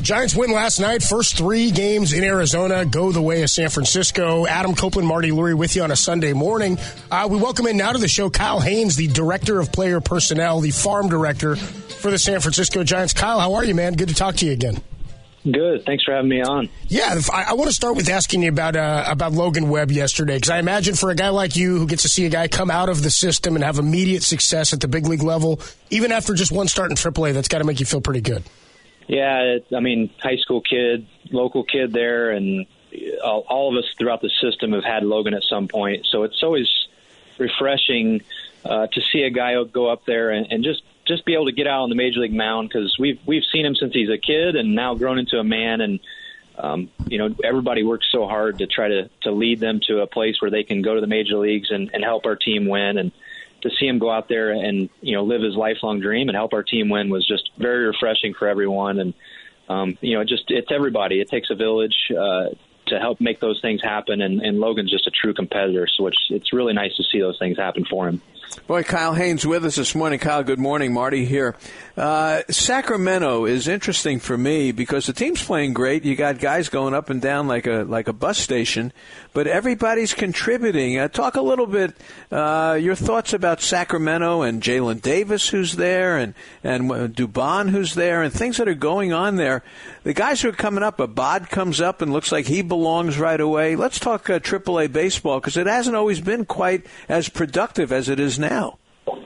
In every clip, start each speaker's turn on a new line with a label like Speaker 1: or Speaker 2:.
Speaker 1: Giants win last night. First 3 games in Arizona go the way of San Francisco. Adam Copeland, Marty Lurie with you on a Sunday morning. We welcome in now to the show Kyle Haynes, the Director of Player Personnel, the Farm Director for the San Francisco Giants. Kyle, how are you, man? Good to talk to you again.
Speaker 2: Good. Thanks for having me on.
Speaker 1: Yeah, I want to start with asking you about Logan Webb yesterday, because I imagine for a guy like you who gets to see a guy come out of the system and have immediate success at the big league level, even after just one start in AAA, that's got to make you feel pretty good.
Speaker 2: Yeah, high school kid, local kid there, and all of us throughout the system have had Logan at some point. So it's always refreshing to see a guy go up there and just be able to get out on the major league mound, because we've seen him since he's a kid and now grown into a man. And everybody works so hard to try to lead them to a place where they can go to the major leagues and help our team win. And to see him go out there and live his lifelong dream and help our team win was just very refreshing for everyone. And it's everybody. It takes a village to help make those things happen. And Logan's just a true competitor, so it's really nice to see those things happen for him.
Speaker 3: Boy, Kyle Haynes with us this morning. Kyle, good morning. Marty here. Sacramento is interesting for me because the team's playing great. You got guys going up and down like a bus station, but everybody's contributing. Talk a little bit your thoughts about Sacramento and Jalen Davis, who's there, and Dubon, who's there, and things that are going on there. The guys who are coming up, Abad comes up and looks like he belongs right away. Let's talk AAA baseball, because it hasn't always been quite as productive as it is now.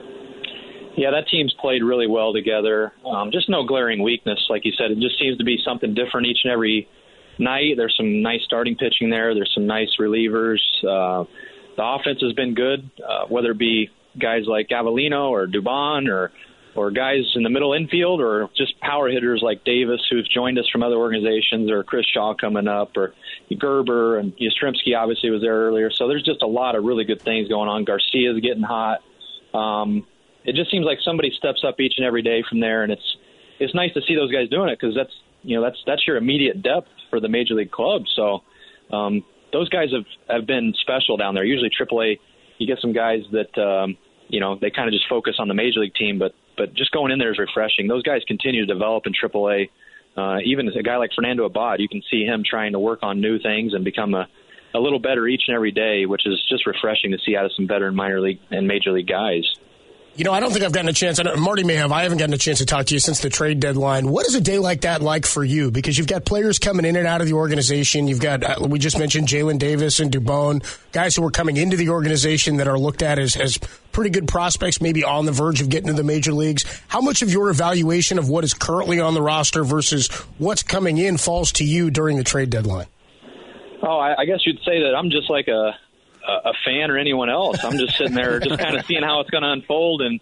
Speaker 2: Yeah, that team's played really well together. Just no glaring weakness, like you said. It just seems to be something different each and every night. There's some nice starting pitching there. There's some nice relievers. The offense has been good, whether it be guys like Avellino or Dubon or guys in the middle infield, or just power hitters like Davis, who's joined us from other organizations, or Chris Shaw coming up, or Gerber, and Yastrzemski obviously was there earlier. So there's just a lot of really good things going on. Garcia's getting hot. It just seems like somebody steps up each and every day from there, and it's nice to see those guys doing it, because that's your immediate depth for the major league club. So those guys have been special down there. Usually AAA, you get some guys that they kind of just focus on the major league team, but just going in there is refreshing. Those guys continue to develop in AAA. Even as a guy like Fernando Abad, you can see him trying to work on new things and become a little better each and every day, which is just refreshing to see out of some veteran minor league and major league guys.
Speaker 1: I don't think I've gotten a chance. Marty may have. I haven't gotten a chance to talk to you since the trade deadline. What is a day like that like for you? Because you've got players coming in and out of the organization. You've got, we just mentioned Jalen Davis and Dubon, guys who are coming into the organization that are looked at as pretty good prospects, maybe on the verge of getting to the major leagues. How much of your evaluation of what is currently on the roster versus what's coming in falls to you during the trade deadline?
Speaker 2: Oh, I guess you'd say that I'm just like a fan or anyone else. I'm just sitting there just kind of seeing how it's going to unfold. And,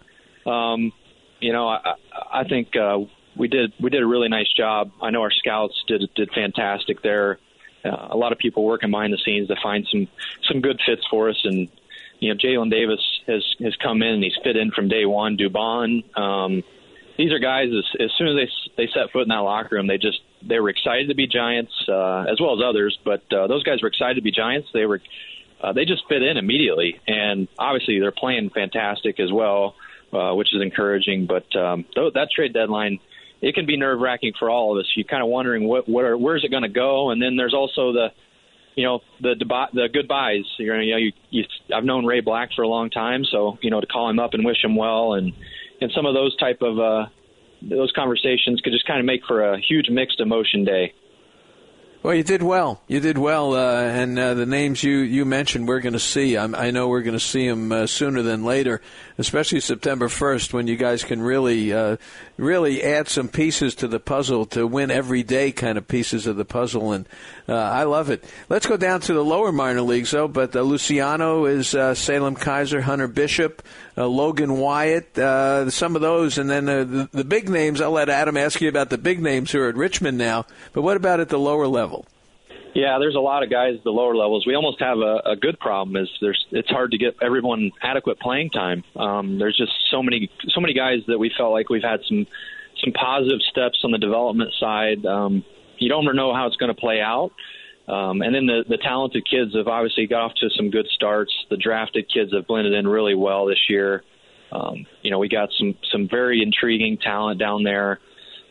Speaker 2: I think we did a really nice job. I know our scouts did fantastic there. A lot of people working behind the scenes to find some good fits for us. And, Jalen Davis has come in and he's fit in from day one. Dubon, these are guys, as soon as they set foot in that locker room, they were excited to be Giants, as well as others. But those guys were excited to be Giants. They just fit in immediately, and obviously they're playing fantastic as well, which is encouraging. But that trade deadline, it can be nerve-wracking for all of us. You're kind of wondering where's it going to go, and then there's also the goodbyes. I've known Ray Black for a long time, so to call him up and wish him well, and some of those type of those conversations could just kind of make for a huge mixed emotion day.
Speaker 3: Well, you did well. And the names you mentioned we're going to see. I know we're going to see them sooner than later, especially September 1st, when you guys can really add some pieces to the puzzle to win every day kind of pieces of the puzzle. And I love it. Let's go down to the lower minor leagues, though. But Luciano is Salem Kaiser, Hunter Bishop, Logan Wyatt, some of those. And then the big names, I'll let Adam ask you about the big names who are at Richmond now. But what about at the lower level?
Speaker 2: Yeah, there's a lot of guys at the lower levels. We almost have a good problem. It's hard to get everyone adequate playing time. There's just so many guys that we felt like we've had some positive steps on the development side. You don't know how it's going to play out. And then the talented kids have obviously got off to some good starts. The drafted kids have blended in really well this year. We got some very intriguing talent down there.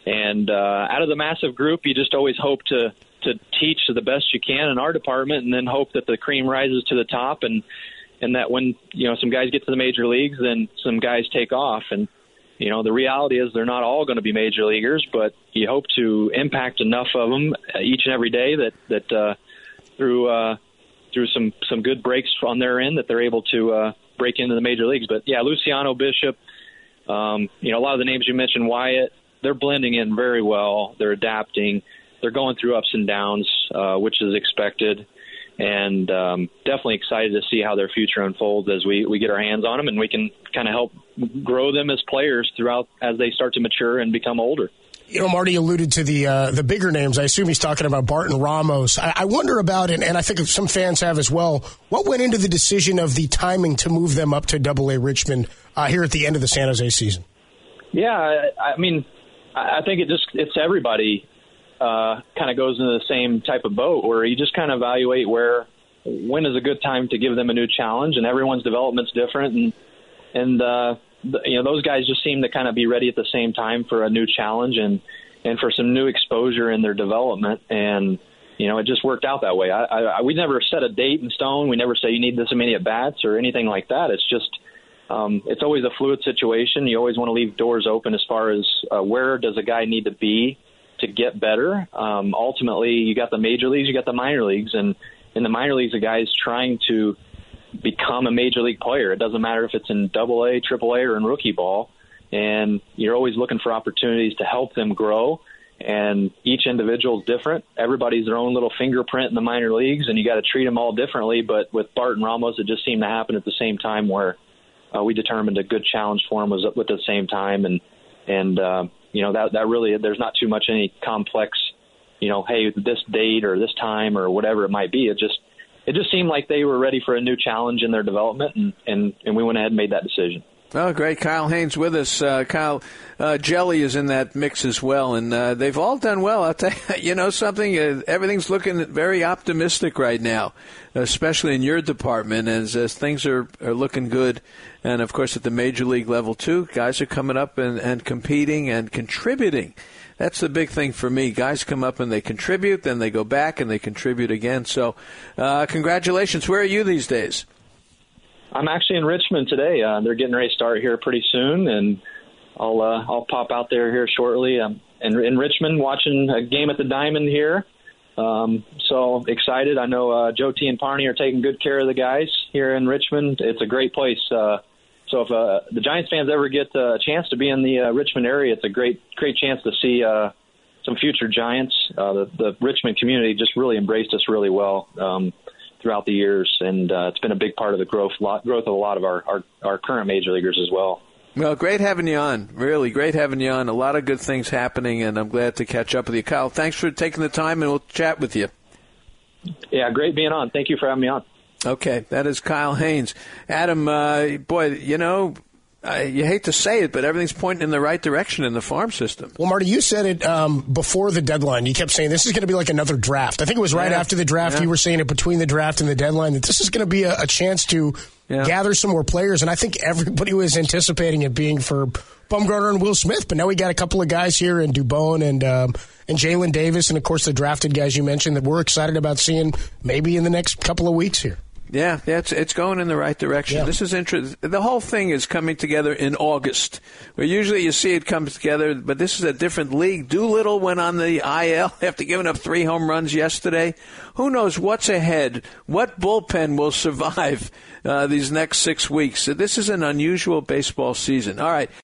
Speaker 2: And out of the massive group, you just always hope to teach the best you can in our department, and then hope that the cream rises to the top, and that when some guys get to the major leagues, then some guys take off. And the reality is they're not all going to be major leaguers, but you hope to impact enough of them each and every day that through some good breaks on their end that they're able to break into the major leagues. But yeah, Luciano, Bishop, a lot of the names you mentioned, Wyatt, they're blending in very well. They're adapting. They're going through ups and downs, which is expected, and definitely excited to see how their future unfolds as we get our hands on them, and we can kind of help grow them as players throughout as they start to mature and become older.
Speaker 1: Marty alluded to the bigger names. I assume he's talking about Barton Ramos. I wonder about, and I think some fans have as well, what went into the decision of the timing to move them up to AA Richmond here at the end of the San Jose season?
Speaker 2: Yeah, I mean, I think it's everybody kind of goes into the same type of boat where you just kind of evaluate when is a good time to give them a new challenge, and everyone's development's different, and those guys just seem to kind of be ready at the same time for a new challenge and for some new exposure in their development, and it just worked out that way. We never set a date in stone. We never say you need this many at bats or anything like that. It's just it's always a fluid situation. You always want to leave doors open as far as where does a guy need to be to get better. Ultimately, you got the major leagues, you got the minor leagues, and in the minor leagues, a guy's trying to become a major league player. It doesn't matter if it's in AA, AAA, or in rookie ball, and you're always looking for opportunities to help them grow, and each individual is different. Everybody's their own little fingerprint in the minor leagues, and you got to treat them all differently, but with Barton Ramos, it just seemed to happen at the same time where we determined a good challenge for him was up at the same time, and that really, there's not too much any complex, hey, this date or this time or whatever it might be. It just seemed like they were ready for a new challenge in their development, and we went ahead and made that decision.
Speaker 3: Oh, great. Kyle Haynes with us. Kyle, Jelly is in that mix as well, and they've all done well. I'll tell you, something, everything's looking very optimistic right now, especially in your department as things are looking good. And, of course, at the major league level, too, guys are coming up and competing and contributing. That's the big thing for me. Guys come up and they contribute, then they go back and they contribute again. So congratulations. Where are you these days?
Speaker 2: I'm actually in Richmond today. They're getting ready to start here pretty soon, and I'll pop out there here shortly. I'm in Richmond watching a game at the Diamond here. So excited. I know Joe T and Parney are taking good care of the guys here in Richmond. It's a great place. So if the Giants fans ever get a chance to be in the Richmond area, it's a great chance to see some future Giants. The Richmond community just really embraced us really well throughout the years, and it's been a big part of the growth of a lot of our current major leaguers as well.
Speaker 3: Well, great having you on. Really great having you on. A lot of good things happening, and I'm glad to catch up with you. Kyle, thanks for taking the time, and we'll chat with you.
Speaker 2: Yeah, great being on. Thank you for having me on. Okay,
Speaker 3: that is Kyle Haynes. Adam, boy, you hate to say it, but everything's pointing in the right direction in the farm system.
Speaker 1: Well, Marty, you said it before the deadline. You kept saying this is going to be like another draft. I think it was right after the draft. You were saying it between the draft and the deadline that this is going to be a chance to gather some more players. And I think everybody was anticipating it being for Bumgarner and Will Smith. But now we got a couple of guys here in Dubon and Jalen Davis, and of course the drafted guys you mentioned that we're excited about seeing maybe in the next couple of weeks here.
Speaker 3: Yeah, it's going in the right direction. Yeah. This is interesting. The whole thing is coming together in August, where usually you see it comes together, but this is a different league. Doolittle went on the IL after giving up 3 home runs yesterday. Who knows what's ahead? What bullpen will survive these next 6 weeks? So this is an unusual baseball season. All right.